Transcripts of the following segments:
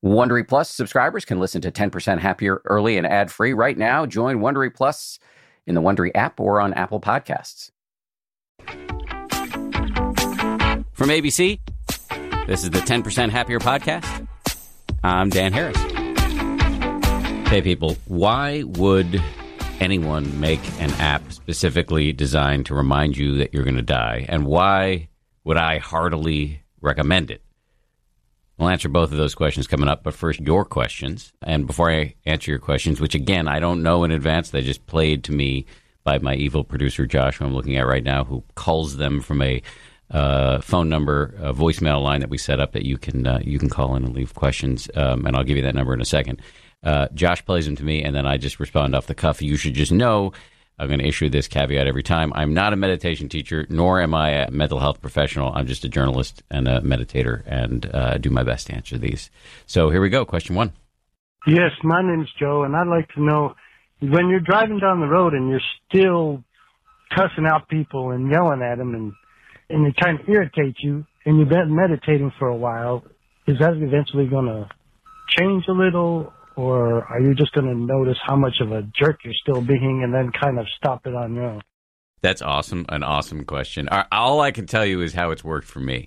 Wondery Plus subscribers can listen to 10% Happier early and ad-free right now. Join Wondery Plus in the Wondery app or on Apple Podcasts. From ABC, this is the 10% Happier podcast. I'm Dan Harris. Hey, people, why would anyone make an app specifically designed to remind you that you're going to die? And why would I heartily recommend it? We'll answer both of those questions coming up, but first, your questions. And before I answer your questions, which, again, I don't know in advance, they just played to me by my evil producer, Josh, who I'm looking at right now, who calls them from a phone number, a voicemail line that we set up that you can call in and leave questions, and I'll give you that number in a second. Josh plays them to me, and then I just respond off the cuff. You should just know I'm going to issue this caveat every time. I'm not a meditation teacher, nor am I a mental health professional. I'm just a journalist and a meditator, and do my best to answer these. So here we go. Question one. Yes, my name's Joe, and I'd like to know, when you're driving down the road and you're still cussing out people and yelling at them, and it kind of irritates you, and you've been meditating for a while, is that eventually going to change a little? Or are you just going to notice how much of a jerk you're still being and then kind of stop it on your own? That's awesome. An awesome question. All I can tell you is how it's worked for me,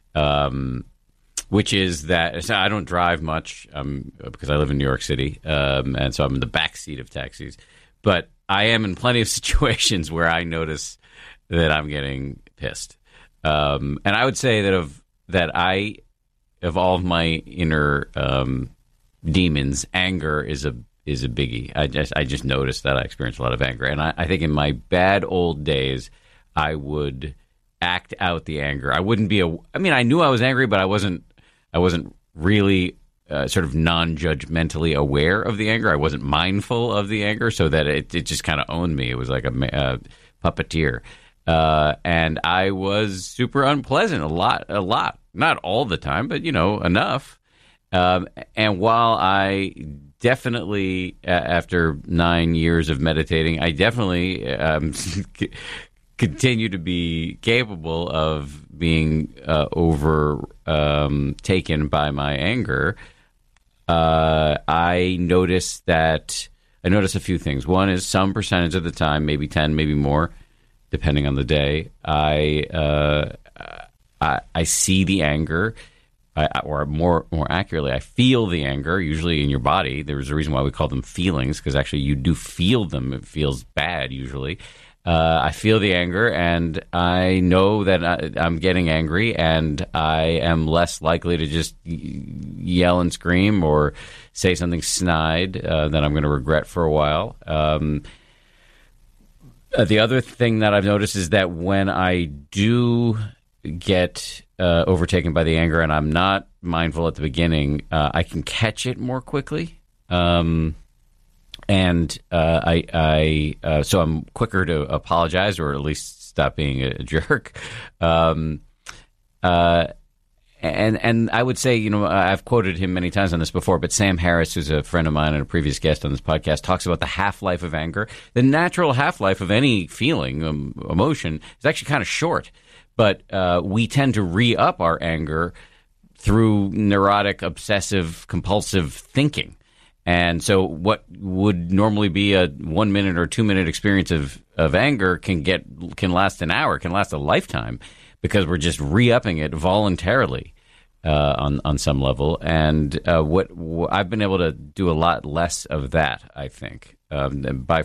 which is that so I don't drive much because I live in New York City, and so I'm in the back seat of taxis. But I am in plenty of situations where I notice that I'm getting pissed. And I would say that of all of my inner demons, anger is a biggie. I just noticed that I experience a lot of anger, and I think in my bad old days, I would act out the anger. I wouldn't be I knew I was angry, but I wasn't really sort of non-judgmentally aware of the anger. I wasn't mindful of the anger, so that it just kind of owned me. It was like a puppeteer, and I was super unpleasant a lot. Not all the time, but enough. And while I definitely, after 9 years of meditating, I definitely continue to be capable of being overtaken by my anger, I notice a few things. One is some percentage of the time, maybe 10, maybe more, depending on the day, I see the anger. Or more accurately, I feel the anger, usually in your body. There's a reason why we call them feelings, because actually you do feel them. It feels bad, usually. I feel the anger, and I know that I'm getting angry, and I am less likely to just yell and scream or say something snide that I'm going to regret for a while. The other thing that I've noticed is that when I do get overtaken by the anger and I'm not mindful at the beginning, I can catch it more quickly. So I'm quicker to apologize, or at least stop being a jerk. And I would say, I've quoted him many times on this before, but Sam Harris, who's a friend of mine and a previous guest on this podcast, talks about the half-life of anger. The natural half-life of any feeling, emotion, is actually kind of short. But we tend to re-up our anger through neurotic, obsessive, compulsive thinking. And so what would normally be a 1 minute or 2 minute experience of anger can last an hour, can last a lifetime, because we're just re-upping it voluntarily on some level. And what I've been able to do a lot less of that, I think, by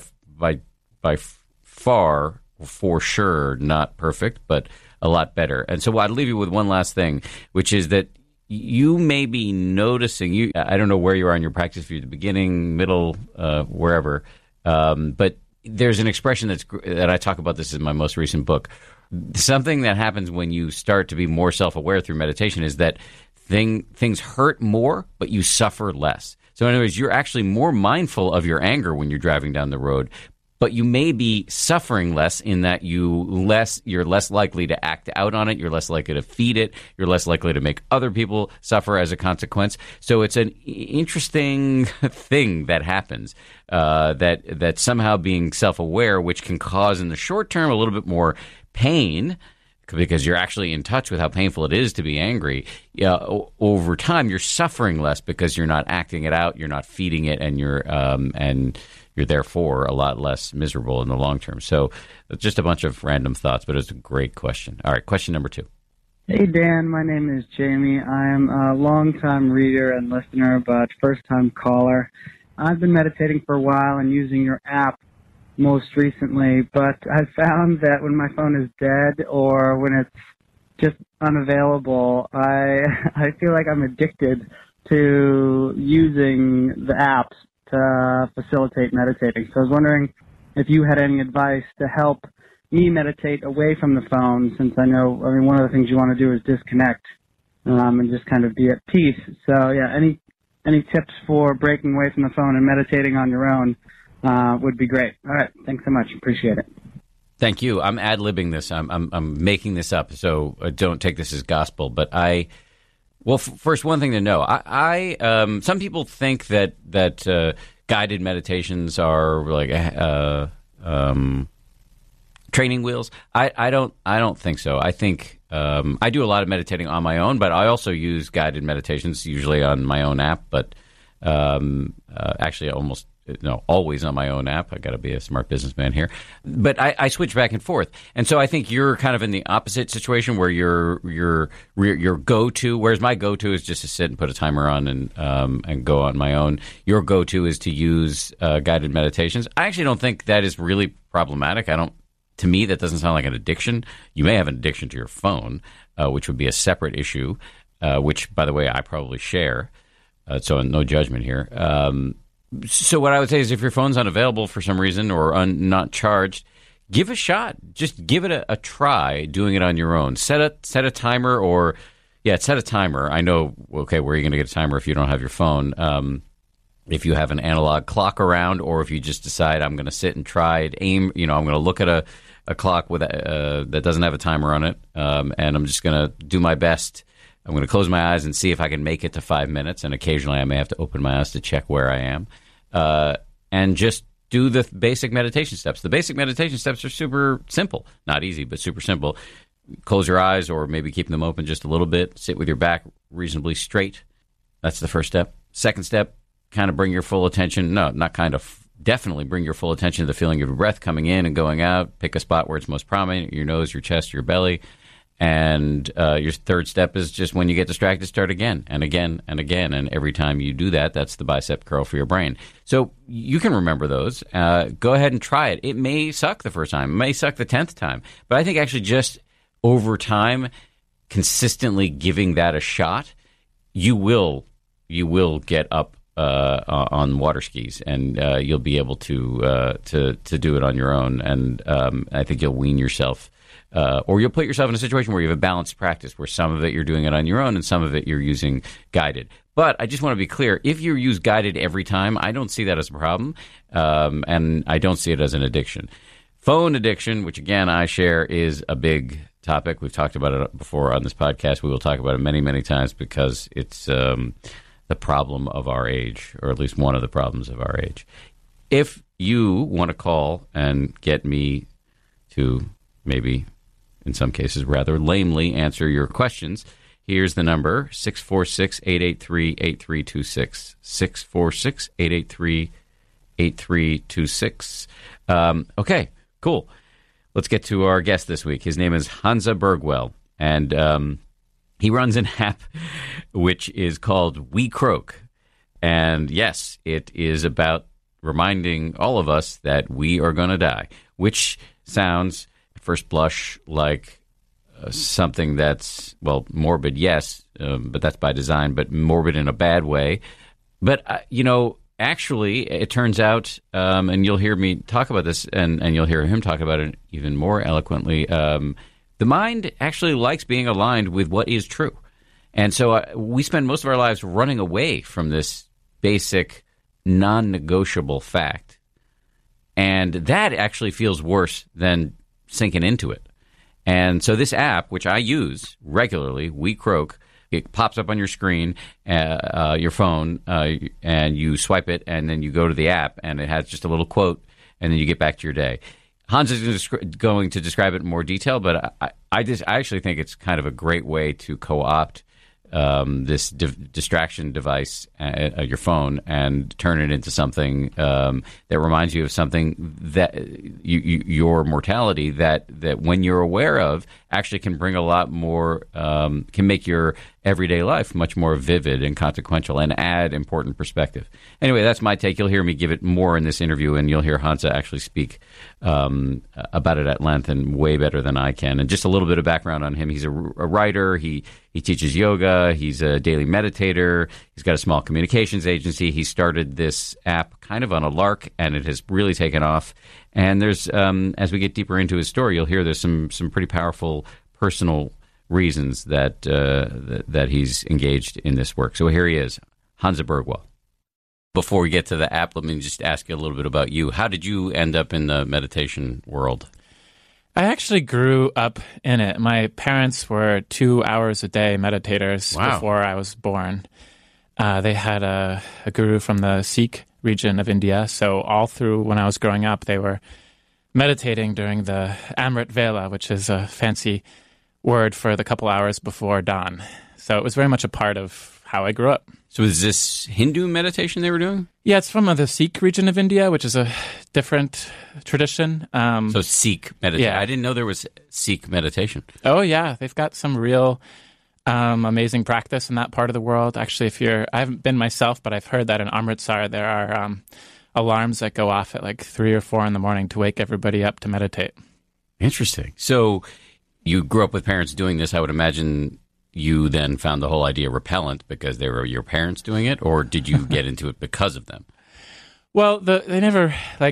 far, for sure, not perfect, but a lot better. And so I'd leave you with one last thing, which is that you may be noticing, I don't know where you are in your practice, if you're at the beginning, middle, wherever, but there's an expression that I talk about this in my most recent book. Something that happens when you start to be more self-aware through meditation is that things hurt more, but you suffer less. So in other words, you're actually more mindful of your anger when you're driving down the road, but you may be suffering less in that you're less likely to act out on it. You're less likely to feed it. You're less likely to make other people suffer as a consequence. So it's an interesting thing that happens, that somehow being self-aware, which can cause in the short term a little bit more pain, because you're actually in touch with how painful it is to be angry, over time you're suffering less because you're not acting it out, you're not feeding it, and you're therefore a lot less miserable in the long term. So just a bunch of random thoughts, but it's a great question. All right, question number 2. Hey, Dan. My name is Jamie. I'm a longtime reader and listener, but first-time caller. I've been meditating for a while and using your app most recently, but I've found that when my phone is dead or when it's just unavailable, I feel like I'm addicted to using the apps to facilitate meditating. So I was wondering if you had any advice to help me meditate away from the phone, since I know, one of the things you want to do is disconnect and just kind of be at peace. So, yeah, any tips for breaking away from the phone and meditating on your own would be great. All right. Thanks so much. Appreciate it. Thank you. I'm ad-libbing this. I'm making this up, so don't take this as gospel. But first, one thing to know. Some people think that guided meditations are like training wheels. I don't think so. I think I do a lot of meditating on my own, but I also use guided meditations usually on my own app. But actually, always on my own app. I got to be a smart businessman here. But I switch back and forth, and so I think you're kind of in the opposite situation where your go-to. Whereas my go-to is just to sit and put a timer on and go on my own. Your go-to is to use guided meditations. I actually don't think that is really problematic. To me, that doesn't sound like an addiction. You may have an addiction to your phone, which would be a separate issue, which, by the way, I probably share. So no judgment here. So what I would say is if your phone's unavailable for some reason or not charged, give a shot. Just give it a try doing it on your own. Set a timer set a timer. I know, okay, where are you going to get a timer if you don't have your phone? If you have an analog clock around, or if you just decide I'm going to sit and try it, I'm going to look at a clock with that doesn't have a timer on it, and I'm just going to do my best. I'm going to close my eyes and see if I can make it to 5 minutes, and occasionally I may have to open my eyes to check where I am, and just do the basic meditation steps. The basic meditation steps are super simple, not easy, but super simple. Close your eyes, or maybe keep them open just a little bit. Sit with your back reasonably straight. That's the first step. Second step, kind of bring your full attention. No, not kind of. Definitely bring your full attention to the feeling of your breath coming in and going out. Pick a spot where it's most prominent, your nose, your chest, your belly. And your third step is just when you get distracted, start again and again and again. And every time you do that, that's the bicep curl for your brain. So you can remember those. Go ahead and try it. It may suck the first time. It may suck the 10th time. But I think actually just over time, consistently giving that a shot, you will get up on water skis, and you'll be able to do it on your own. And I think you'll wean yourself, or you'll put yourself in a situation where you have a balanced practice, where some of it you're doing it on your own, and some of it you're using guided. But I just want to be clear: if you use guided every time, I don't see that as a problem, and I don't see it as an addiction. Phone addiction, which again I share, is a big topic. We've talked about it before on this podcast. We will talk about it many, many times because it's the problem of our age, or at least one of the problems of our age. If you want to call and get me to maybe, in some cases, rather lamely answer your questions, here's the number, 646-883-8326. 646-883-8326. Okay, cool. Let's get to our guest this week. His name is Hansa Bergwell, and he runs an app which is called We Croak. And yes, it is about reminding all of us that we are going to die, which sounds, at first blush, like something that's, well, morbid, yes, but that's by design, but morbid in a bad way. But, actually, it turns out, and you'll hear me talk about this, and you'll hear him talk about it even more eloquently, the mind actually likes being aligned with what is true. And so we spend most of our lives running away from this basic, non-negotiable fact. And that actually feels worse than sinking into it. And so this app, which I use regularly, We Croak, it pops up on your screen, your phone, and you swipe it, and then you go to the app, and it has just a little quote, and then you get back to your day. Hans is going to describe it in more detail, but I actually think it's kind of a great way to co-opt this distraction device, your phone, and turn it into something that reminds you of something that your mortality that when you're aware of actually can bring a lot more, can make your everyday life much more vivid and consequential and add important perspective. Anyway, that's my take. You'll hear me give it more in this interview, and you'll hear Hansa actually speak about it at length and way better than I can. And just a little bit of background on him. He's a writer. He teaches yoga. He's a daily meditator. He's got a small communications agency. He started this app kind of on a lark, and it has really taken off. And there's, as we get deeper into his story, you'll hear there's some pretty powerful personal reasons that he's engaged in this work. So here he is, Hansa Bergwall. Before we get to the app, let me just ask you a little bit about you. How did you end up in the meditation world? I actually grew up in it. My parents were 2 hours a day meditators before I was born. They had a guru from the Sikh region of India, so all through when I was growing up, they were meditating during the Amrit Vela, which is a fancy word for the couple hours before dawn. So it was very much a part of how I grew up. So is this Hindu meditation they were doing? Yeah, it's from the Sikh region of India, which is a different tradition. So Sikh meditation. Yeah. I didn't know there was Sikh meditation. Oh, yeah. They've got some real amazing practice in that part of the world. Actually, I haven't been myself, but I've heard that in Amritsar there are alarms that go off at like 3 or 4 in the morning to wake everybody up to meditate. Interesting. So you grew up with parents doing this. I would imagine you then found the whole idea repellent because they were your parents doing it, or did you get into it because of them? Well, they never,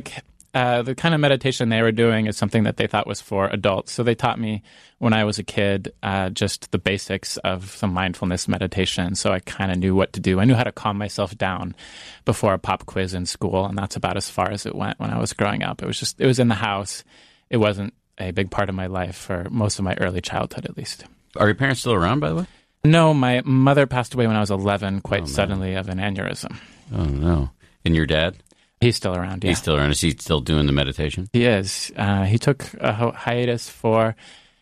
the kind of meditation they were doing is something that they thought was for adults. So they taught me when I was a kid just the basics of some mindfulness meditation. So I kind of knew what to do. I knew how to calm myself down before a pop quiz in school, and that's about as far as it went when I was growing up. It was in the house. It wasn't a big part of my life for most of my early childhood, at least. Are your parents still around, by the way? No, my mother passed away when I was 11, quite suddenly, of an aneurysm. Oh, no. And your dad? He's still around, yeah. He's still around. Is he still doing the meditation? He is. He took a hiatus for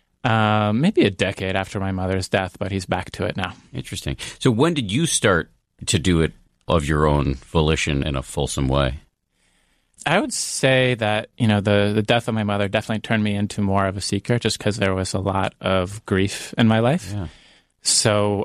maybe a decade after my mother's death, but he's back to it now. Interesting. So when did you start to do it of your own volition in a fulsome way? I would say that, the death of my mother definitely turned me into more of a seeker just because there was a lot of grief in my life. Yeah. So,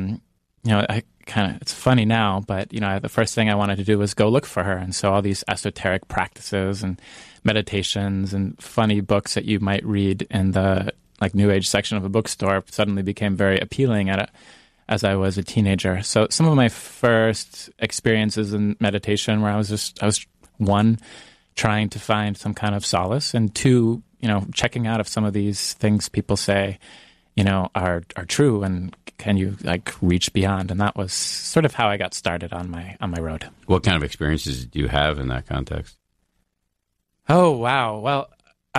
it's funny now, but, the first thing I wanted to do was go look for her. And so all these esoteric practices and meditations and funny books that you might read in the New Age section of a bookstore suddenly became very appealing as I was a teenager. So some of my first experiences in meditation where I was 1, trying to find some kind of solace, and 2, checking out if some of these things people say, are true, and can you reach beyond? And that was sort of how I got started on my road. What kind of experiences do you have in that context? Oh, wow. Well,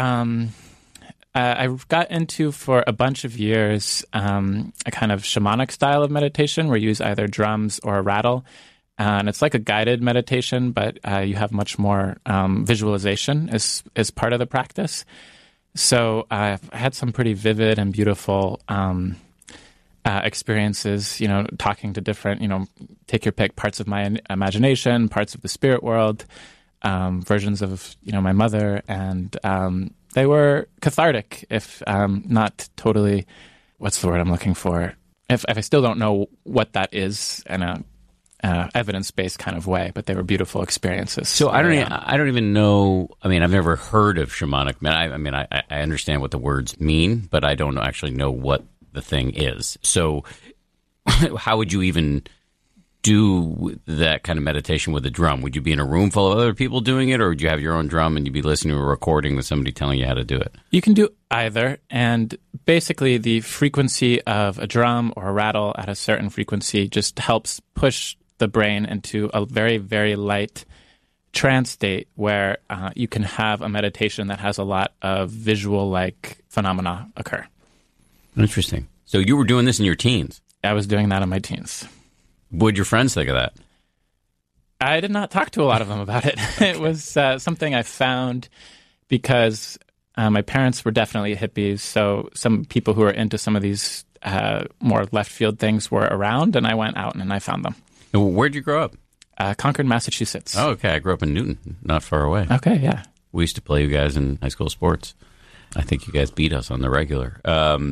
I got into for a bunch of years a kind of shamanic style of meditation where you use either drums or a rattle. And it's like a guided meditation, but you have much more visualization as part of the practice. So I had some pretty vivid and beautiful experiences, talking to different, take your pick, parts of my imagination, parts of the spirit world, versions of, my mother. And they were cathartic, if not totally, what's the word I'm looking for? If I still don't know what that is in a evidence-based kind of way, but they were beautiful experiences. So I don't even know. I mean, I've never heard of shamanic. I understand what the words mean, but I don't actually know what the thing is. So how would you even do that kind of meditation with a drum? Would you be in a room full of other people doing it, or would you have your own drum and you'd be listening to a recording with somebody telling you how to do it? You can do either, and basically the frequency of a drum or a rattle at a certain frequency just helps push the brain into a very, very light trance state where you can have a meditation that has a lot of visual-like phenomena occur. Interesting. So you were doing this in your teens? I was doing that in my teens. What did your friends think of that? I did not talk to a lot of them about it. It was something I found because my parents were definitely hippies, so some people who are into some of these more left field things were around, and I went out and I found them. Where'd you grow up? Concord, Massachusetts. Oh, okay. I grew up in Newton, not far away. Okay, yeah. We used to play you guys in high school sports. I think you guys beat us on the regular.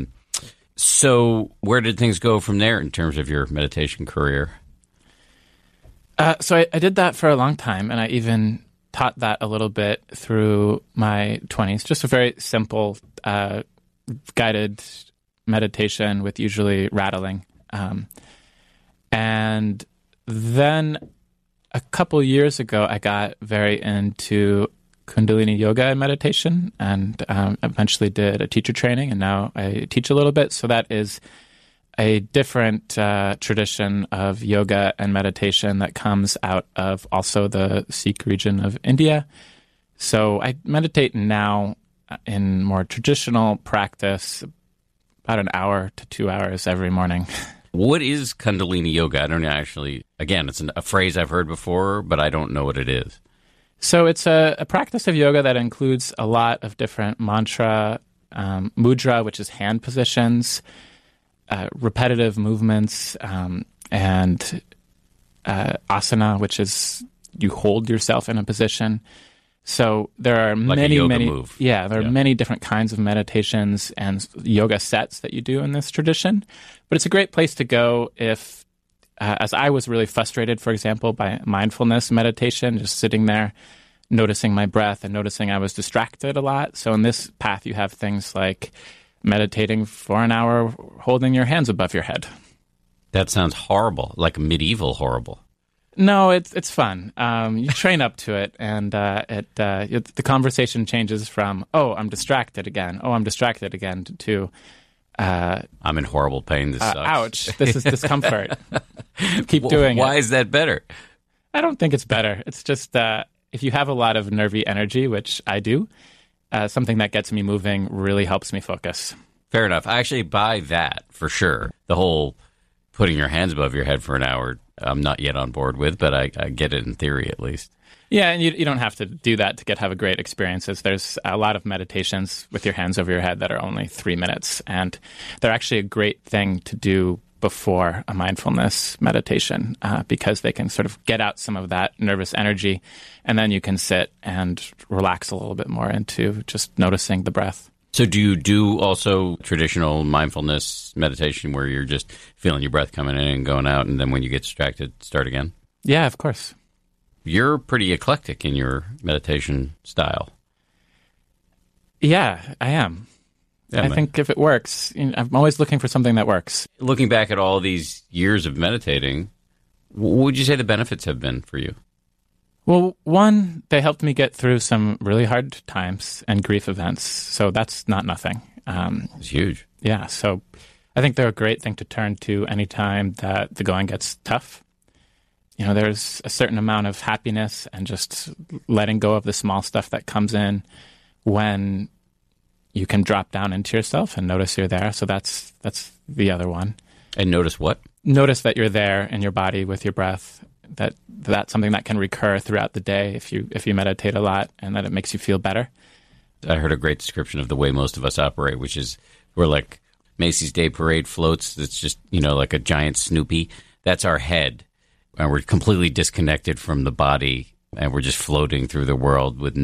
So where did things go from there in terms of your meditation career? So I did that for a long time, and I even taught that a little bit through my 20s. Just a very simple guided meditation with usually rattling. And then a couple years ago, I got very into Kundalini yoga and meditation, and eventually did a teacher training, and now I teach a little bit. So that is a different tradition of yoga and meditation that comes out of also the Sikh region of India. So I meditate now in more traditional practice, about an hour to 2 hours every morning. What is Kundalini yoga? I don't actually, again, it's a phrase I've heard before, but I don't know what it is. So it's a practice of yoga that includes a lot of different mantra, mudra, which is hand positions, repetitive movements, and asana, which is you hold yourself in a position. So there are like many, a yoga many, move. there are many different kinds of meditations and yoga sets that you do in this tradition. But it's a great place to go if, as I was really frustrated, for example, by mindfulness meditation, just sitting there, noticing my breath and noticing I was distracted a lot. So in this path, you have things like meditating for an hour, holding your hands above your head. That sounds horrible, like medieval horrible. No, it's fun. You train up to it, and the conversation changes from, oh, I'm distracted again, to I'm in horrible pain. This sucks. Ouch, this is discomfort. Keep doing it. Why is that better? I don't think it's better. It's just if you have a lot of nervy energy, which I do, something that gets me moving really helps me focus. Fair enough. I actually buy that for sure. The whole putting your hands above your head for an hour, I'm not yet on board with, but I get it in theory at least. Yeah, and you don't have to do that to have a great experiences. There's a lot of meditations with your hands over your head that are only 3 minutes, and they're actually a great thing to do before a mindfulness meditation because they can sort of get out some of that nervous energy, and then you can sit and relax a little bit more into just noticing the breath. So do you do also traditional mindfulness meditation where you're just feeling your breath coming in and going out, and then when you get distracted, start again? Yeah, of course. You're pretty eclectic in your meditation style. Yeah, I am. Yeah, I think if it works, I'm always looking for something that works. Looking back at all these years of meditating, what would you say the benefits have been for you? Well, one, they helped me get through some really hard times and grief events, so that's not nothing. It's huge. Yeah, so I think they're a great thing to turn to anytime that the going gets tough. There's a certain amount of happiness and just letting go of the small stuff that comes in when you can drop down into yourself and notice you're there. So that's the other one. And notice what? Notice that you're there in your body with your breath. That's something that can recur throughout the day if you meditate a lot, and that it makes you feel better. I heard a great description of the way most of us operate, which is we're like Macy's Day Parade floats. It's just, like a giant Snoopy. That's our head. And we're completely disconnected from the body, and we're just floating through the world with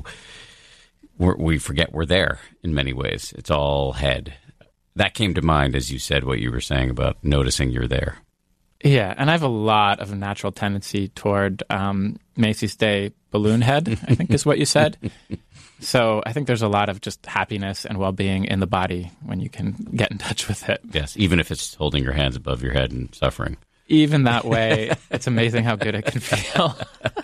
we forget we're there in many ways. It's all head. That came to mind as you said what you were saying about noticing you're there. Yeah, and I have a lot of natural tendency toward Macy's Day balloon head, I think is what you said. So I think there's a lot of just happiness and well-being in the body when you can get in touch with it. Yes, even if it's holding your hands above your head and suffering. Even that way, it's amazing how good it can feel.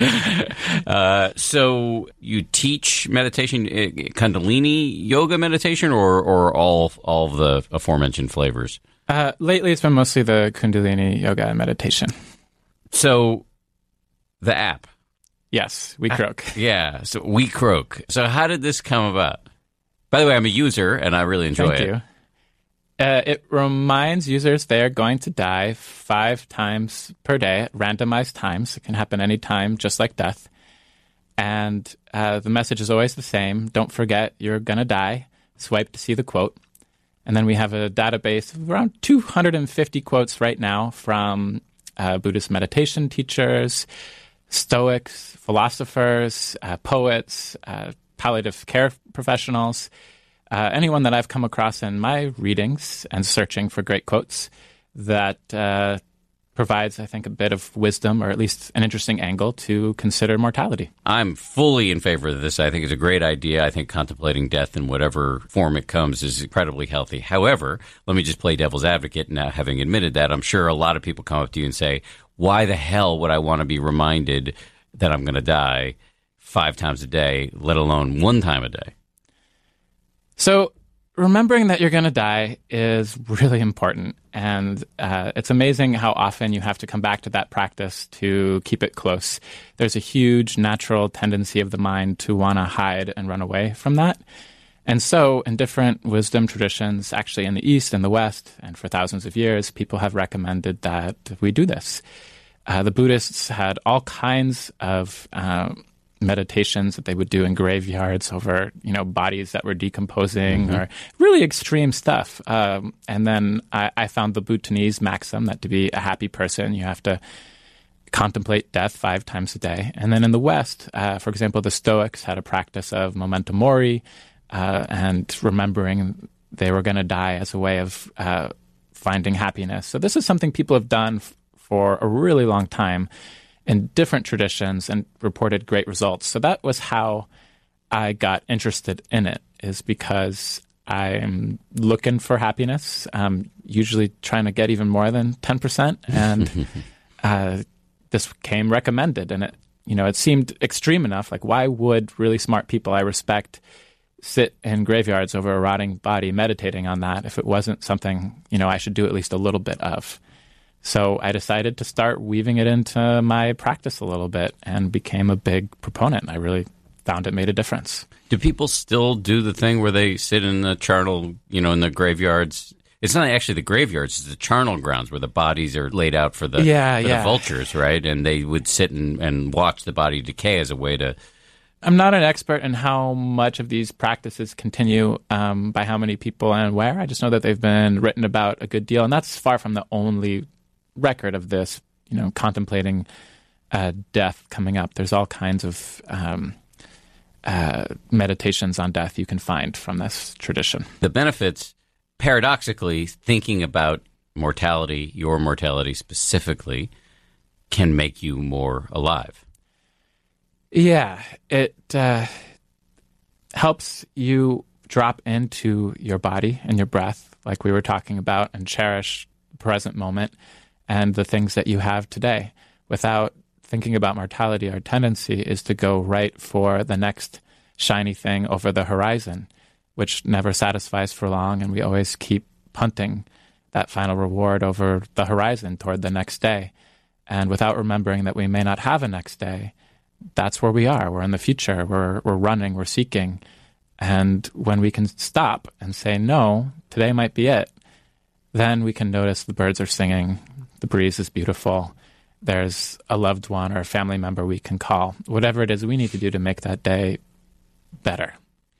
So you teach meditation, Kundalini yoga meditation, or all of the aforementioned flavors? Lately, it's been mostly the Kundalini yoga and meditation. So the app. Yes, We Croak. Yeah, so We Croak. So how did this come about? By the way, I'm a user, and I really enjoy it. Thank you. It reminds users they are going to die 5 times per day at randomized times. It can happen any time, just like death. And the message is always the same. Don't forget, you're going to die. Swipe to see the quote. And then we have a database of around 250 quotes right now from Buddhist meditation teachers, Stoics, philosophers, poets, palliative care professionals, anyone that I've come across in my readings and searching for great quotes that provides, I think, a bit of wisdom or at least an interesting angle to consider mortality. I'm fully in favor of this. I think it's a great idea. I think contemplating death in whatever form it comes is incredibly healthy. However, let me just play devil's advocate. Now, having admitted that, I'm sure a lot of people come up to you and say, why the hell would I want to be reminded that I'm going to die 5 times a day, let alone 1 time a day? So remembering that you're going to die is really important. And it's amazing how often you have to come back to that practice to keep it close. There's a huge natural tendency of the mind to want to hide and run away from that. And so in different wisdom traditions, actually in the East and the West, and for thousands of years, people have recommended that we do this. The Buddhists had all kinds of meditations that they would do in graveyards over, bodies that were decomposing or really extreme stuff. And then I found the Bhutanese maxim that to be a happy person, you have to contemplate death 5 times a day. And then in the West, for example, the Stoics had a practice of memento mori and remembering they were going to die as a way of finding happiness. So this is something people have done for a really long time in different traditions and reported great results. So that was how I got interested in it, is because I'm looking for happiness, usually trying to get even more than 10%. And this came recommended. And it seemed extreme enough. Like, why would really smart people I respect sit in graveyards over a rotting body meditating on that if it wasn't something, I should do at least a little bit of? So I decided to start weaving it into my practice a little bit and became a big proponent. I really found it made a difference. Do people still do the thing where they sit in the charnel, in the graveyards? It's not actually the graveyards, it's the charnel grounds where the bodies are laid out for the vultures, right? And they would sit and watch the body decay as a way to... I'm not an expert in how much of these practices continue by how many people and where. I just know that they've been written about a good deal, and that's far from the only record of this, contemplating death coming up. There's all kinds of meditations on death you can find from this tradition. The benefits, paradoxically, thinking about mortality, your mortality specifically, can make you more alive. Yeah, it helps you drop into your body and your breath, like we were talking about, and cherish the present moment and the things that you have today. Without thinking about mortality, our tendency is to go right for the next shiny thing over the horizon, which never satisfies for long, and we always keep punting that final reward over the horizon toward the next day. And without remembering that we may not have a next day, that's where we are. We're in the future. We're running. We're seeking. And when we can stop and say, no, today might be it, then we can notice the birds are singing, the breeze is beautiful, there's a loved one or a family member we can call. Whatever it is we need to do to make that day better.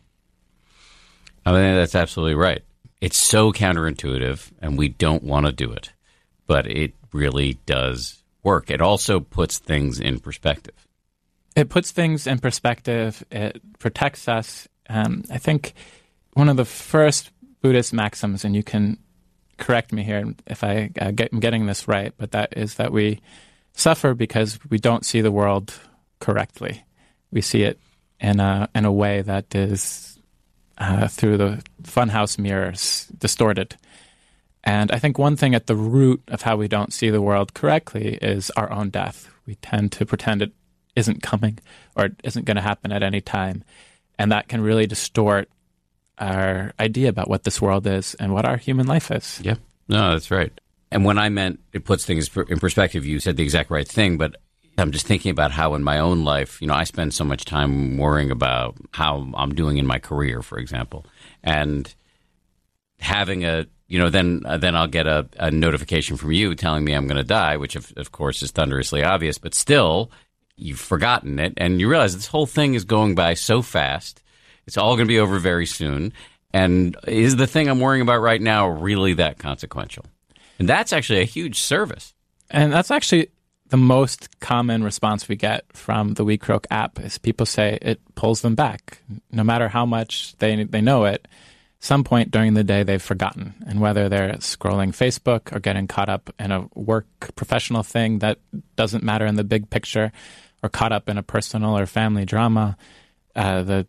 I think that's absolutely right. It's so counterintuitive, and we don't want to do it. But it really does work. It also puts things in perspective. It puts things in perspective. It protects us. I think one of the first Buddhist maxims, and you can correct me here if I'm getting this right, but that is that we suffer because we don't see the world correctly. We see it in a way that is through the funhouse mirrors, distorted. And I think one thing at the root of how we don't see the world correctly is our own death. We tend to pretend it isn't coming or it isn't going to happen at any time. And that can really distort our idea about what this world is and what our human life is. Yeah, no, that's right. And when I meant it puts things in perspective, you said the exact right thing, but I'm just thinking about how in my own life, I spend so much time worrying about how I'm doing in my career, for example. And having then I'll get a notification from you telling me I'm going to die, which of course is thunderously obvious, but still you've forgotten it, and you realize this whole thing is going by so fast. It's all going to be over very soon. And is the thing I'm worrying about right now really that consequential? And that's actually a huge service. And that's actually the most common response we get from the WeCroak app is people say it pulls them back. No matter how much they know it, some point during the day they've forgotten. And whether they're scrolling Facebook or getting caught up in a work professional thing that doesn't matter in the big picture, or caught up in a personal or family drama, the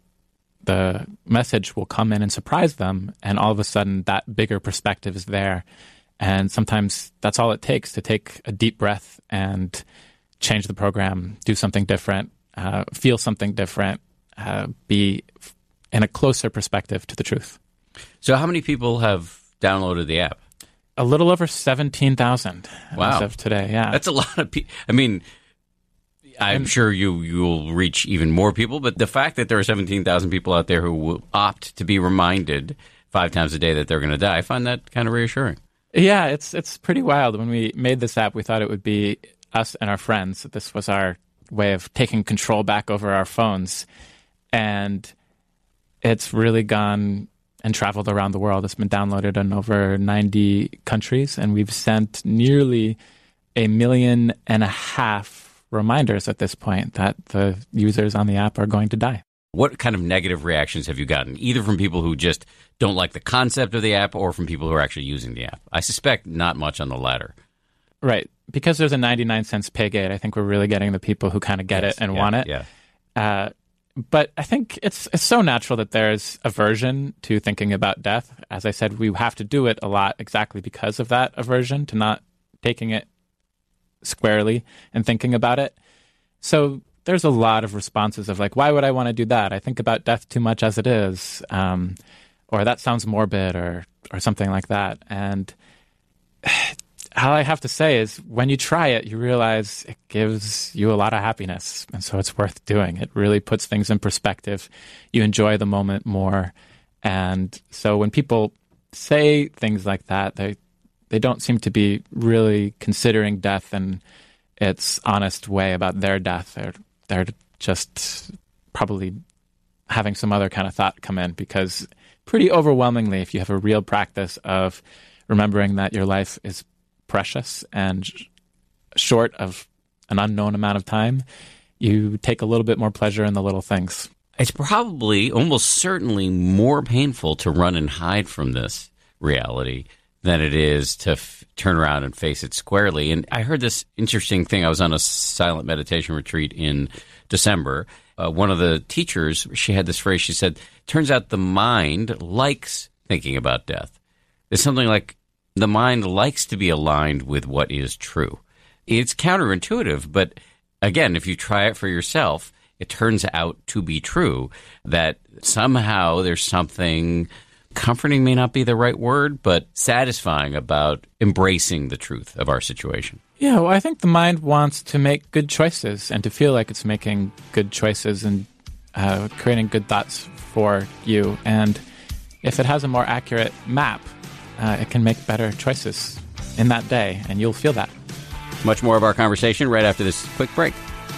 message will come in and surprise them, and all of a sudden that bigger perspective is there. And sometimes that's all it takes to take a deep breath and change the program, do something different, feel something different, be in a closer perspective to the truth. So how many people have downloaded the app? A little over 17,000 as of today, yeah. That's a lot of people. I mean, I'm sure you'll reach even more people, but the fact that there are 17,000 people out there who will opt to be reminded 5 times a day that they're going to die, I find that kind of reassuring. Yeah, it's pretty wild. When we made this app, we thought it would be us and our friends. This was our way of taking control back over our phones. And it's really gone and traveled around the world. It's been downloaded in over 90 countries, and we've sent nearly 1.5 million reminders at this point that the users on the app are going to die. What kind of negative reactions have you gotten, either from people who just don't like the concept of the app or from people who are actually using the app? I suspect not much on the latter. Right. Because there's a 99 cents pay gate, I think we're really getting the people who kind of get it and want it. Yeah. But I think it's so natural that there's aversion to thinking about death. As I said, we have to do it a lot exactly because of that aversion to not taking it squarely and thinking about it. So there's a lot of responses of like, why would I want to do that? I think about death too much as it is, or that sounds morbid, or something like that. And all I have to say is when you try it, you realize it gives you a lot of happiness. And so it's worth doing. It really puts things in perspective. You enjoy the moment more. And so when people say things like that, they don't seem to be really considering death in its honest way about their death. They're just probably having some other kind of thought come in, because pretty overwhelmingly, if you have a real practice of remembering that your life is precious and short of an unknown amount of time, you take a little bit more pleasure in the little things. It's probably almost certainly more painful to run and hide from this reality than it is to turn around and face it squarely. And I heard this interesting thing. I was on a silent meditation retreat in December. One of the teachers, she had this phrase. She said, turns out the mind likes thinking about death. There's something like the mind likes to be aligned with what is true. It's counterintuitive, but again, if you try it for yourself, it turns out to be true, that somehow there's something comforting, may not be the right word, but satisfying about embracing the truth of our situation. Yeah, well, I think the mind wants to make good choices and to feel like it's making good choices and creating good thoughts for you. And if it has a more accurate map, it can make better choices in that day, and you'll feel that. Much more of our conversation right after this quick break.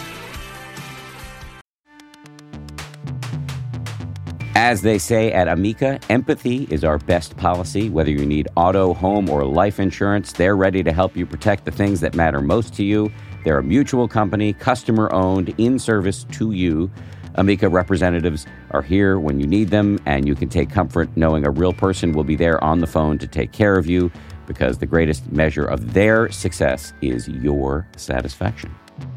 As they say at Amica, empathy is our best policy. Whether you need auto, home, or life insurance, they're ready to help you protect the things that matter most to you. They're a mutual company, customer-owned, in service to you. Amica representatives are here when you need them, and you can take comfort knowing a real person will be there on the phone to take care of you, because the greatest measure of their success is your satisfaction.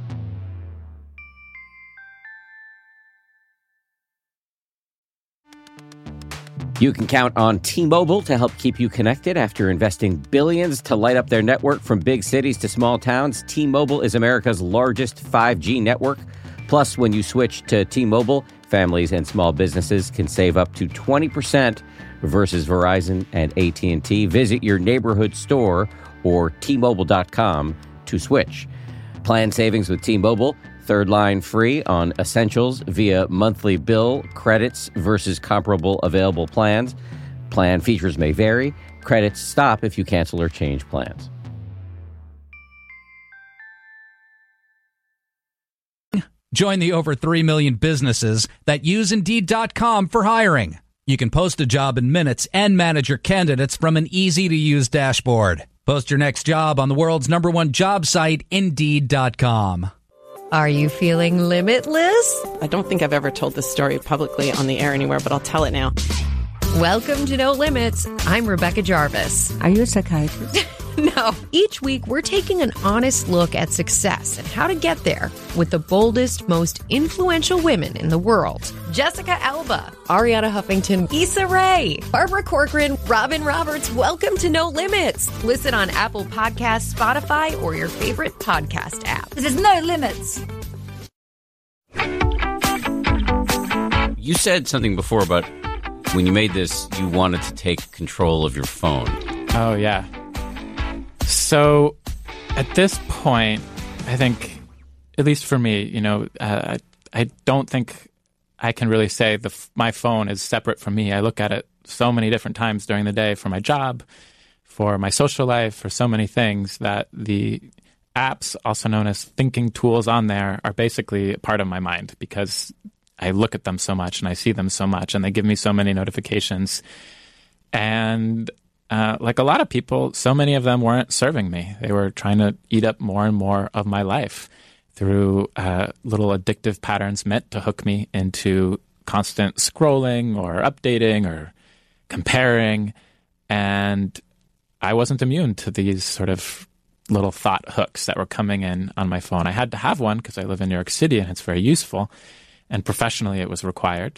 You can count on T-Mobile to help keep you connected after investing billions to light up their network from big cities to small towns. T-Mobile is America's largest 5G network. Plus, when you switch to T-Mobile, families and small businesses can save up to 20% versus Verizon and AT&T. Visit your neighborhood store or T-Mobile.com to switch. Plan savings with T-Mobile. Third line free on essentials via monthly bill, credits versus comparable available plans. Plan features may vary. Credits stop if you cancel or change plans. Join the over 3 million businesses that use Indeed.com for hiring. You can post a job in minutes and manage your candidates from an easy-to-use dashboard. Post your next job on the world's #1 job site, Indeed.com. Are you feeling limitless? I don't think I've ever told this story publicly on the air anywhere, but I'll tell it now. Welcome to No Limits. I'm Rebecca Jarvis. Are you a psychiatrist? No. Each week, we're taking an honest look at success and how to get there with the boldest, most influential women in the world. Jessica Alba, Ariana Huffington, Issa Rae, Barbara Corcoran, Robin Roberts. Welcome to No Limits. Listen on Apple Podcasts, Spotify, or your favorite podcast app. There's no limits. You said something before about when you made this, you wanted to take control of your phone. Oh, yeah. So at this point, I think, at least for me, I don't think I can really say my phone is separate from me. I look at it so many different times during the day for my job, for my social life, for so many things that the apps, also known as thinking tools on there, are basically a part of my mind because I look at them so much and I see them so much and they give me so many notifications. And like a lot of people, so many of them weren't serving me. They were trying to eat up more and more of my life through little addictive patterns meant to hook me into constant scrolling or updating or comparing. And I wasn't immune to these sort of little thought hooks that were coming in on my phone. I had to have one because I live in New York City and it's very useful. And professionally, it was required.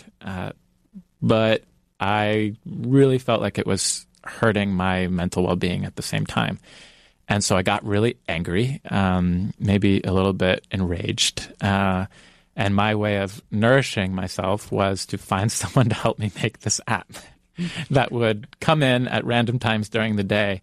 But I really felt like it was hurting my mental well-being at the same time. And so I got really angry, maybe a little bit enraged. And my way of nourishing myself was to find someone to help me make this app that would come in at random times during the day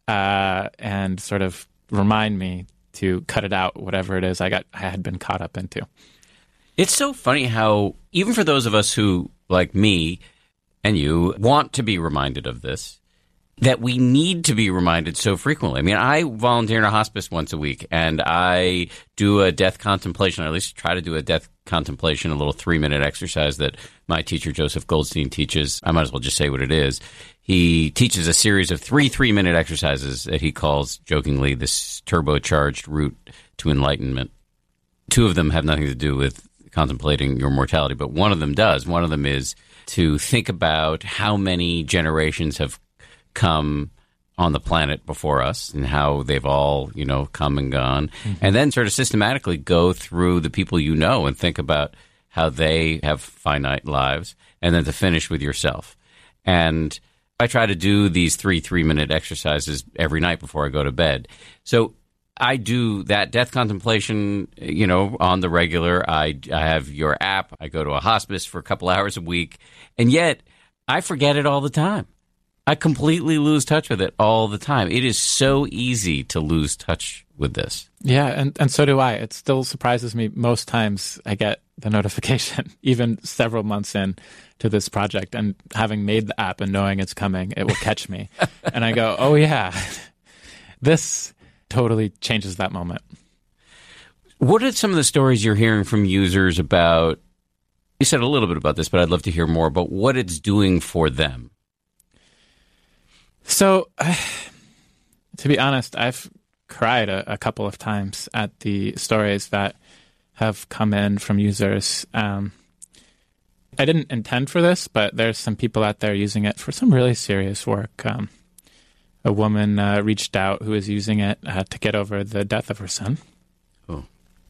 and sort of remind me to cut it out, whatever it is I had been caught up into. It's so funny how, even for those of us who, like me and you, want to be reminded of this, that we need to be reminded so frequently. I mean, I volunteer in a hospice once a week, and I do a death contemplation, or at least try to do a death contemplation, a little 3-minute exercise that my teacher, Joseph Goldstein, teaches. I might as well just say what it is. He teaches a series of 3-minute exercises that he calls, jokingly, this turbocharged route to enlightenment. 2 of them have nothing to do with contemplating your mortality, but one of them does. One of them is to think about how many generations have come on the planet before us and how they've all, come and gone. Mm-hmm. And then sort of systematically go through the people you know and think about how they have finite lives, and then to finish with yourself. And I try to do these 3-minute exercises every night before I go to bed. So I do that death contemplation, on the regular. I have your app. I go to a hospice for a couple hours a week. And yet I forget it all the time. I completely lose touch with it all the time. It is so easy to lose touch with this. Yeah, and so do I. It still surprises me most times I get the notification, even several months in to this project. And having made the app and knowing it's coming, it will catch me. And I go, oh, yeah, this totally changes that moment. What are some of the stories you're hearing from users about? You said a little bit about this, but I'd love to hear more about what it's doing for them. So, to be honest, I've cried a couple of times at the stories that have come in from users. I didn't intend for this, but there's some people out there using it for some really serious work. A woman reached out who was using it to get over the death of her son. Oh.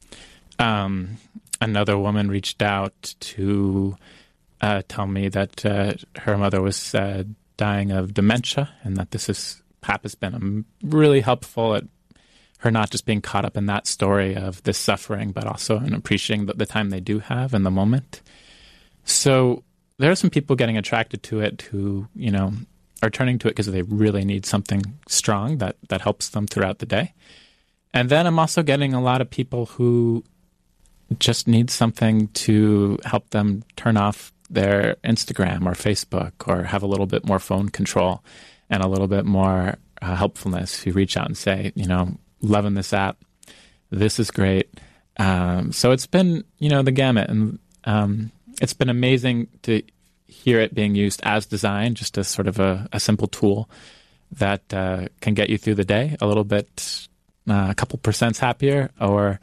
Another woman reached out to tell me that her mother was dying of dementia, and that this app has been really helpful at her not just being caught up in that story of this suffering, but also in appreciating the time they do have in the moment. So there are some people getting attracted to it who, are turning to it because they really need something strong that helps them throughout the day. And then I'm also getting a lot of people who just need something to help them turn off their Instagram or Facebook, or have a little bit more phone control and a little bit more helpfulness, who reach out and say, loving this app. This is great. So it's been, the gamut. And it's been amazing to hear it being used as designed, just as sort of a simple tool that can get you through the day a little bit, a couple percent happier, or,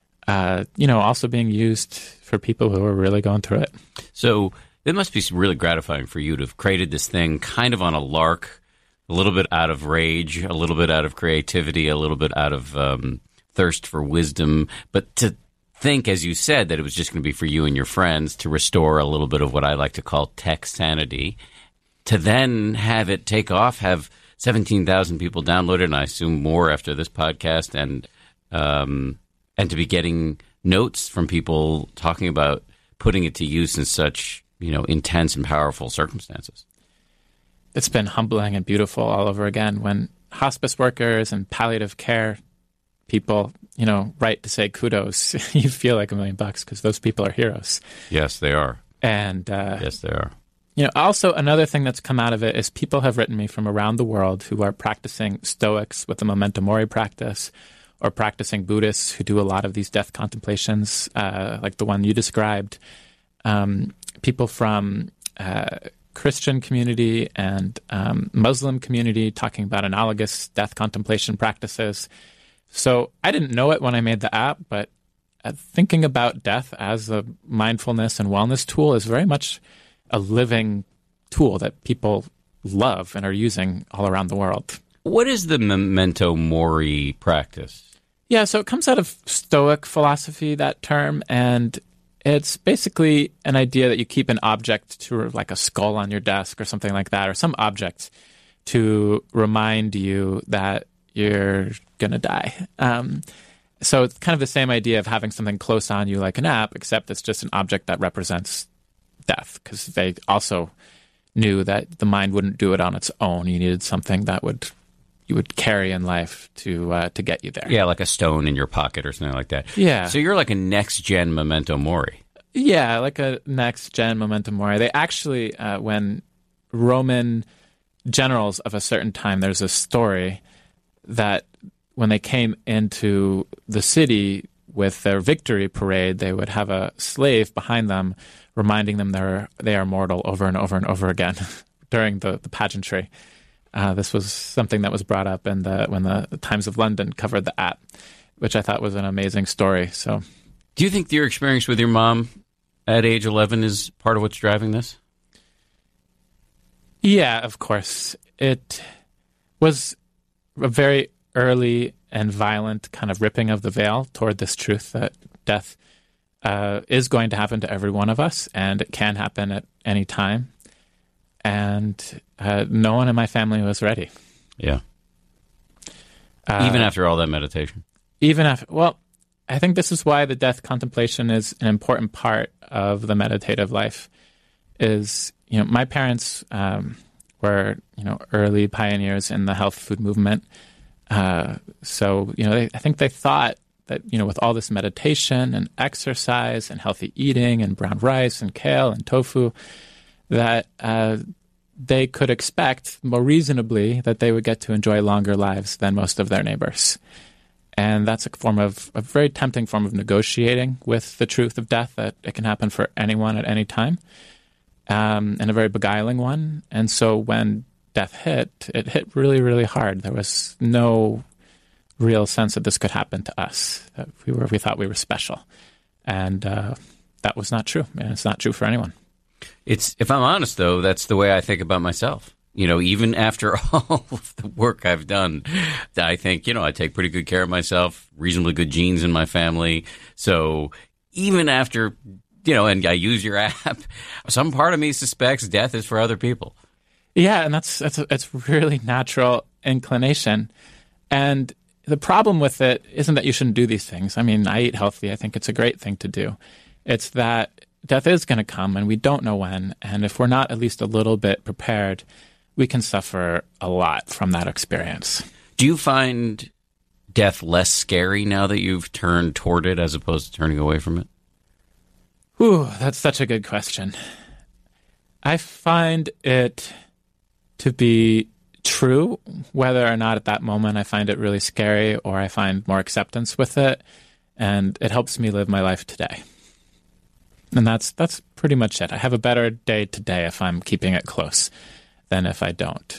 also being used for people who are really going through it. So it must be really gratifying for you to have created this thing kind of on a lark, a little bit out of rage, a little bit out of creativity, a little bit out of thirst for wisdom, but to think, as you said, that it was just going to be for you and your friends to restore a little bit of what I like to call tech sanity, to then have it take off, have 17,000 people download it, and I assume more after this podcast, and to be getting notes from people talking about putting it to use in such, intense and powerful circumstances. It's been humbling and beautiful all over again when hospice workers and palliative care people, write to say kudos. You feel like $1 million because those people are heroes. Yes, they are. And yes, they are. Also another thing that's come out of it is people have written me from around the world who are practicing Stoics with the Memento Mori practice, or practicing Buddhists who do a lot of these death contemplations, like the one you described. People from Christian community and Muslim community talking about analogous death contemplation practices. So I didn't know it when I made the app, but thinking about death as a mindfulness and wellness tool is very much a living tool that people love and are using all around the world. What is the Memento Mori practice? Yeah, so it comes out of Stoic philosophy, that term, and it's basically an idea that you keep an object to, like a skull on your desk or something like that, or some object to remind you that you're going to die. So it's kind of the same idea of having something close on you like an app, except it's just an object that represents death, because they also knew that the mind wouldn't do it on its own. You needed something that you would carry in life to get you there. Yeah, like a stone in your pocket or something like that. Yeah. So you're like a next-gen Memento Mori. Yeah, like a next-gen Memento Mori. They actually, when Roman generals of a certain time, there's a story that when they came into the city with their victory parade, they would have a slave behind them reminding them they are mortal over and over and over again during the pageantry. This was something that was brought up when the Times of London covered the app, which I thought was an amazing story. So, do you think your experience with your mom at age 11 is part of what's driving this? Yeah, of course. It was a very early and violent kind of ripping of the veil toward this truth that death is going to happen to every one of us, and it can happen at any time. And no one in my family was ready. Yeah. Even after all that meditation? Even after, well, I think this is why the death contemplation is an important part of the meditative life. Is, my parents were, early pioneers in the health food movement. So, I think they thought that, with all this meditation and exercise and healthy eating and brown rice and kale and tofu, that they could expect more reasonably that they would get to enjoy longer lives than most of their neighbors. And that's a very tempting form of negotiating with the truth of death, that it can happen for anyone at any time, and a very beguiling one. And so when death hit, it hit really, really hard. There was no real sense that this could happen to us, that we thought we were special. And that was not true, and it's not true for anyone. If I'm honest, though, that's the way I think about myself. Even after all of the work I've done, I think, I take pretty good care of myself, reasonably good genes in my family. So even after, and I use your app, some part of me suspects death is for other people. Yeah, and it's really natural inclination. And the problem with it isn't that you shouldn't do these things. I mean, I eat healthy. I think it's a great thing to do. It's that death is going to come, and we don't know when. And if we're not at least a little bit prepared, we can suffer a lot from that experience. Do you find death less scary now that you've turned toward it as opposed to turning away from it? Ooh, that's such a good question. I find it to be true, whether or not at that moment I find it really scary or I find more acceptance with it. and it helps me live my life today. And that's pretty much it. I have a better day today if I'm keeping it close than if I don't.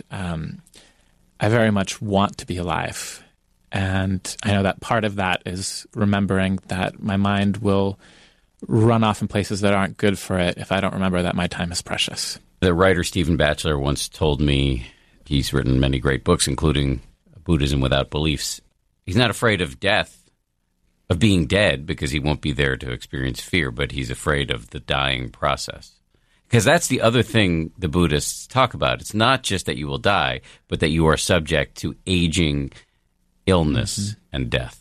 I very much want to be alive. And I know that part of that is remembering that my mind will run off in places that aren't good for it if I don't remember that my time is precious. The writer Stephen Batchelor once told me, he's written many great books, including Buddhism Without Beliefs. He's not afraid of death, of being dead, because he won't be there to experience fear, but he's afraid of the dying process. Because that's the other thing the Buddhists talk about. It's not just that you will die, but that you are subject to aging, illness, and death.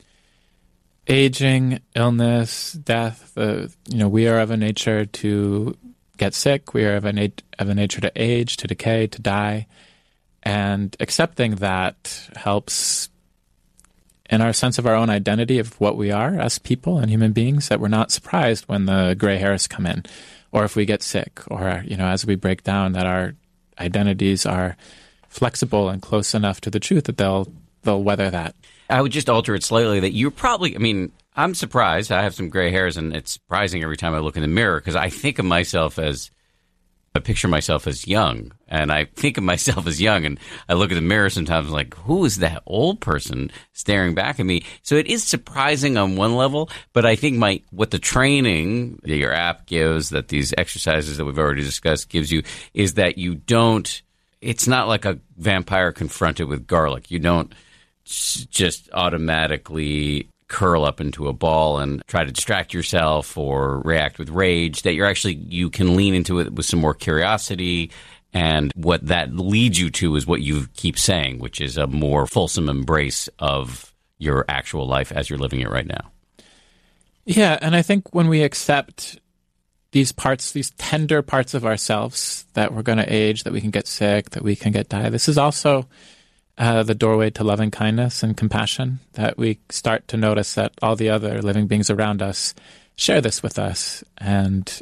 Aging, illness, death. We are of a nature to get sick. We are of a nature to age, to decay, to die. And accepting that helps in our sense of our own identity of what we are as people and human beings, that we're not surprised when the gray hairs come in, or if we get sick, or, as we break down, that our identities are flexible and close enough to the truth that they'll weather that. I would just alter it slightly that you're probably, I'm surprised. I have some gray hairs, and it's surprising every time I look in the mirror because I think of myself I picture myself as young, and I think of myself as young, and I look at the mirror sometimes like, who is that old person staring back at me? So it is surprising on one level, but I think what the training that your app gives, that these exercises that we've already discussed gives you, is that it's not like a vampire confronted with garlic. You don't just automatically curl up into a ball and try to distract yourself or react with rage, that you can lean into it with some more curiosity. And what that leads you to is what you keep saying, which is a more fulsome embrace of your actual life as you're living it right now. Yeah, and I think when we accept these tender parts of ourselves, that we're going to age, that we can get sick, that we can die, this is also the doorway to loving kindness and compassion, that we start to notice that all the other living beings around us share this with us, and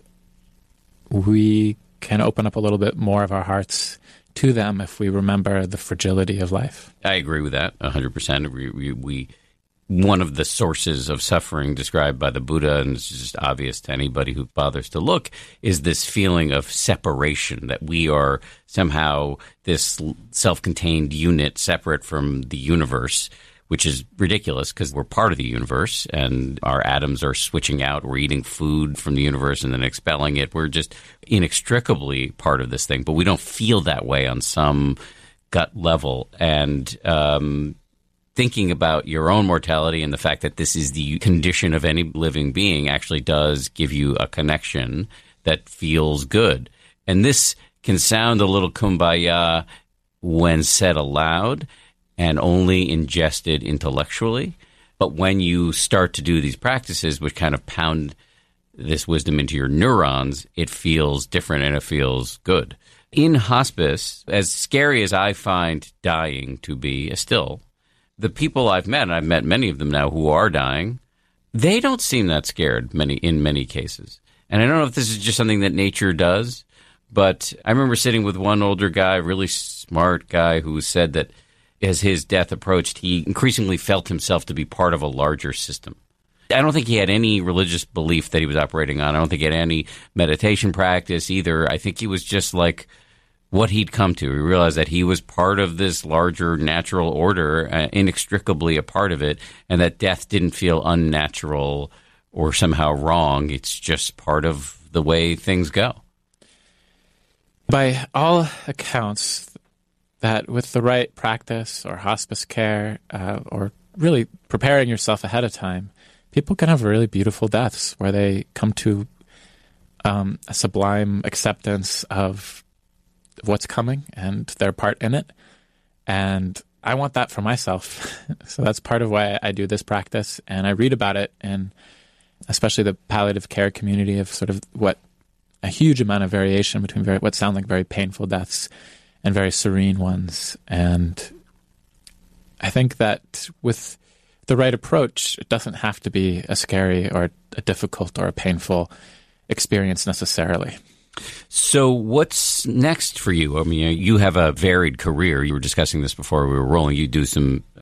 we can open up a little bit more of our hearts to them if we remember the fragility of life. I agree with that 100%. One of the sources of suffering described by the Buddha, and it's just obvious to anybody who bothers to look, is this feeling of separation, that we are somehow this self-contained unit separate from the universe, which is ridiculous because we're part of the universe and our atoms are switching out. We're eating food from the universe and then expelling it. We're just inextricably part of this thing, but we don't feel that way on some gut level. And thinking about your own mortality and the fact that this is the condition of any living being actually does give you a connection that feels good. And this can sound a little kumbaya when said aloud and only ingested intellectually. But when you start to do these practices, which kind of pound this wisdom into your neurons, it feels different and it feels good. In hospice, as scary as I find dying to be still, the people I've met, and I've met many of them now who are dying, they don't seem that scared in many cases. And I don't know if this is just something that nature does, but I remember sitting with one older guy, really smart guy, who said that as his death approached, he increasingly felt himself to be part of a larger system. I don't think he had any religious belief that he was operating on. I don't think he had any meditation practice either. I think he was just like what he'd come to. He realized that he was part of this larger natural order, inextricably a part of it, and that death didn't feel unnatural or somehow wrong. It's just part of the way things go. By all accounts, that with the right practice or hospice care or really preparing yourself ahead of time, people can have really beautiful deaths where they come to a sublime acceptance of what's coming and their part in it. And I want that for myself. So that's part of why I do this practice. And I read about it in especially the palliative care community of sort of what a huge amount of variation between what sound like very painful deaths and very serene ones. And I think that with the right approach, it doesn't have to be a scary or a difficult or a painful experience necessarily. So what's next for you? I mean, you have a varied career. You were discussing this before we were rolling. You do some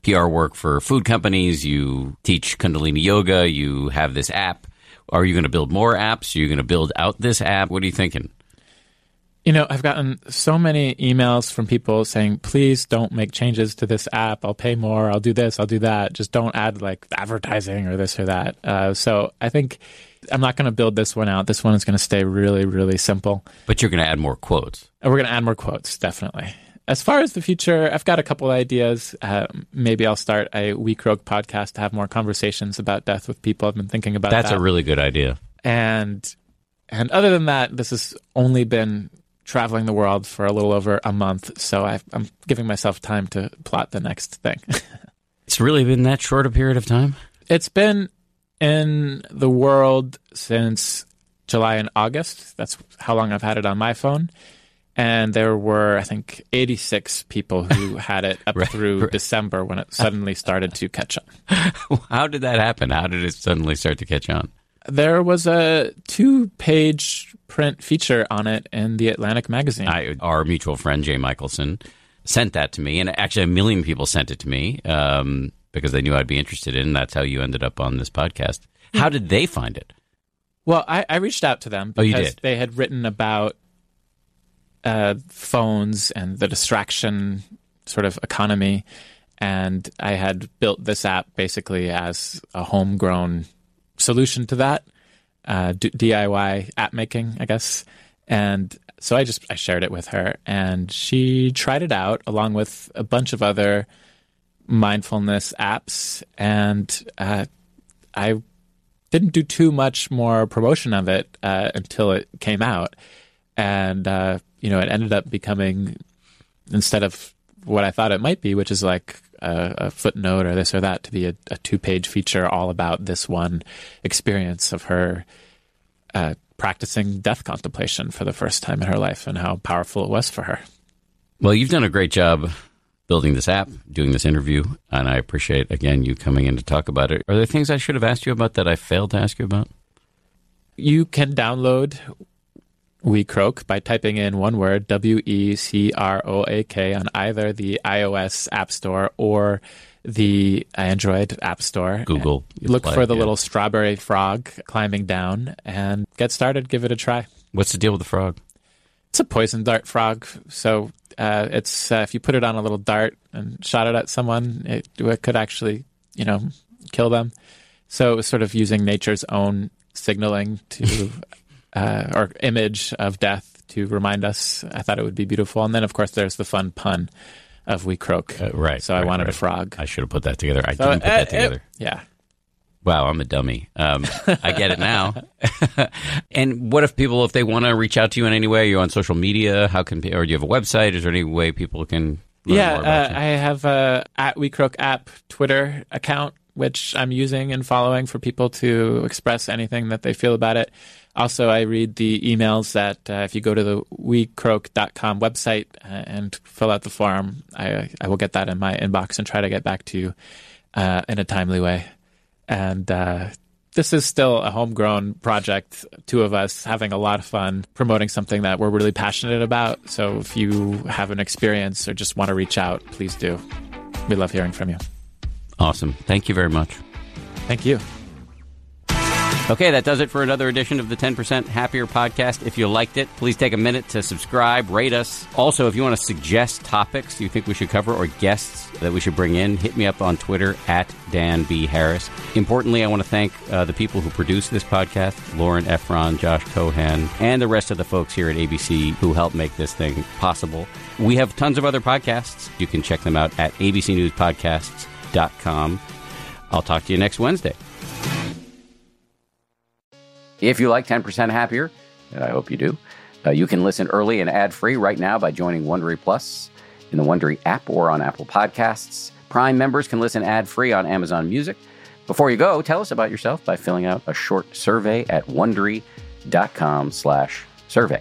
PR work for food companies. You teach Kundalini yoga. You have this app. Are you going to build more apps? Are you going to build out this app? What are you thinking? I've gotten so many emails from people saying, please don't make changes to this app. I'll pay more. I'll do this. I'll do that. Just don't add like advertising or this or that. So I think I'm not going to build this one out. This one is going to stay really, really simple. But you're going to add more quotes. And we're going to add more quotes, definitely. As far as the future, I've got a couple of ideas. Maybe I'll start a We Croak podcast to have more conversations about death with people. I've been thinking about that. That's a really good idea. And other than that, this has only been traveling the world for a little over a month, so I'm giving myself time to plot the next thing. It's really been that short a period of time? It's been in the world since July and August. That's how long I've had it on my phone. And there were, I think, 86 people who had it up through December when it suddenly started to catch on. How did that happen? How did it suddenly start to catch on? There was a 2-page print feature on it in the Atlantic magazine. Our mutual friend, Jay Michelson, sent that to me. And actually, a million people sent it to me because they knew I'd be interested in it. And that's how you ended up on this podcast. How did they find it? Well, I reached out to them because you did? They had written about phones and the distraction sort of economy. And I had built this app basically as a homegrown solution to that, DIY app making, I guess. And so I shared it with her, and she tried it out along with a bunch of other mindfulness apps. And I didn't do too much more promotion of it until it came out. And, it ended up becoming, instead of what I thought it might be, which is like a footnote or this or that, to be a 2-page feature all about this one experience of her practicing death contemplation for the first time in her life and how powerful it was for her. Well, you've done a great job building this app, doing this interview, and I appreciate, again, you coming in to talk about it. Are there things I should have asked you about that I failed to ask you about? You can download We Croak by typing in one word, WECROAK, on either the iOS App Store or the Android App Store. Google. Look for the little strawberry frog climbing down and get started. Give it a try. What's the deal with the frog? It's a poison dart frog. So it's if you put it on a little dart and shot it at someone, it could actually, kill them. So it was sort of using nature's own signaling to... or image of death to remind us. I thought it would be beautiful. And then, of course, there's the fun pun of We Croak. So I wanted a frog. I should have put that together. I didn't put that together. Yeah. Wow, I'm a dummy. I get it now. And what if people, if they want to reach out to you in any way, are you on social media? Or do you have a website? Is there any way people can learn more about you? I have a @We Croak app Twitter account, which I'm using and following for people to express anything that they feel about it. Also, I read the emails that if you go to the WeCroak.com website and fill out the form, I will get that in my inbox and try to get back to you in a timely way. And this is still a homegrown project, 2 of us having a lot of fun promoting something that we're really passionate about. So if you have an experience or just want to reach out, please do. We love hearing from you. Awesome. Thank you very much. Thank you. Okay, that does it for another edition of the 10% Happier podcast. If you liked it, please take a minute to subscribe, rate us. Also, if you want to suggest topics you think we should cover or guests that we should bring in, hit me up on Twitter @DanBHarris. Importantly, I want to thank the people who produce this podcast, Lauren Efron, Josh Cohan, and the rest of the folks here at ABC who help make this thing possible. We have tons of other podcasts. You can check them out at abcnewspodcasts.com. I'll talk to you next Wednesday. If you like 10% Happier, and I hope you do, you can listen early and ad-free right now by joining Wondery Plus in the Wondery app or on Apple Podcasts. Prime members can listen ad-free on Amazon Music. Before you go, tell us about yourself by filling out a short survey at Wondery.com/survey.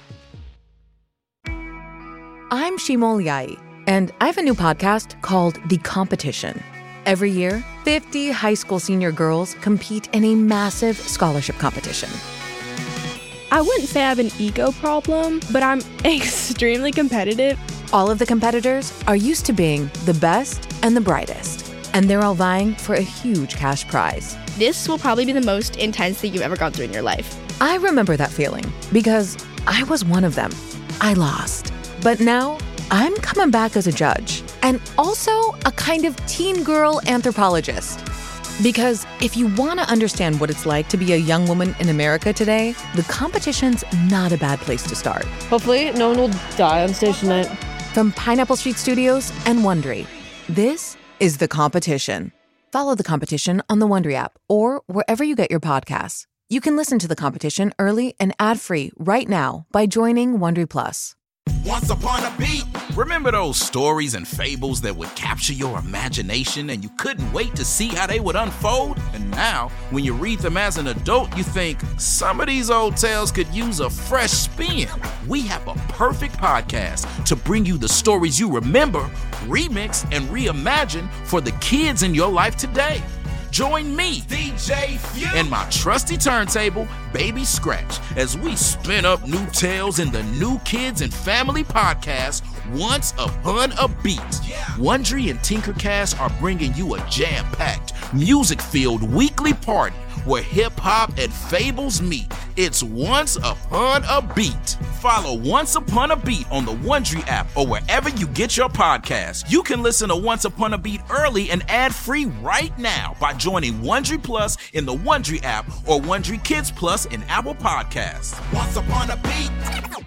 I'm Shimol Yai, and I have a new podcast called The Competition. Every year, 50 high school senior girls compete in a massive scholarship competition. I wouldn't say I have an ego problem, but I'm extremely competitive. All of the competitors are used to being the best and the brightest. And they're all vying for a huge cash prize. This will probably be the most intense thing you've ever gone through in your life. I remember that feeling because I was one of them. I lost. But now I'm coming back as a judge and also a kind of teen girl anthropologist. Because if you want to understand what it's like to be a young woman in America today, the competition's not a bad place to start. Hopefully no one will die on stage tonight. From Pineapple Street Studios and Wondery, this is The Competition. Follow The Competition on the Wondery app or wherever you get your podcasts. You can listen to The Competition early and ad-free right now by joining Wondery Plus. Once upon a beat. Remember those stories and fables that would capture your imagination and you couldn't wait to see how they would unfold? And now, when you read them as an adult, you think, some of these old tales could use a fresh spin. We have a perfect podcast to bring you the stories you remember, remix, and reimagine for the kids in your life today. Join me, DJ Few, and my trusty turntable, Baby Scratch, as we spin up new tales in the New Kids and Family podcast, Once Upon a Beat. Wondery and Tinkercast are bringing you a jam-packed, music-filled weekly party where hip-hop and fables meet. It's Once Upon a Beat. Follow Once Upon a Beat on the Wondery app or wherever you get your podcasts. You can listen to Once Upon a Beat early and ad-free right now by joining Wondery Plus in the Wondery app or Wondery Kids Plus in Apple Podcasts. Once Upon a Beat.